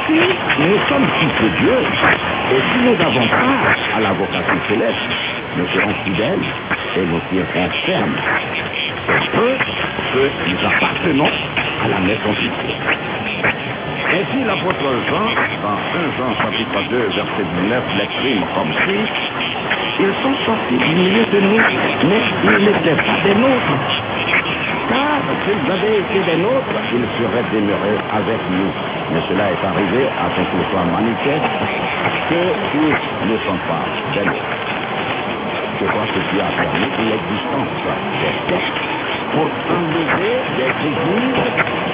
Si nous sommes fils de Dieu, et si nous avons part à la vocation céleste, nous serons fidèles et nous serons fermes. C'est peu que nous appartenons à la maison du Dieu. Ainsi, l'apôtre Jean, dans 1 Jean chapitre 2, verset 19, l'exprime comme si ils sont sortis du milieu de nous, mais ils n'étaient pas des nôtres. Car s'ils avaient été des nôtres, ils seraient demeurés avec nous. Mais cela est arrivé afin qu'il soit manifeste que tous ne sont pas des nôtres. Je crois que Dieu a permis l'existence des sectes pour enlever des églises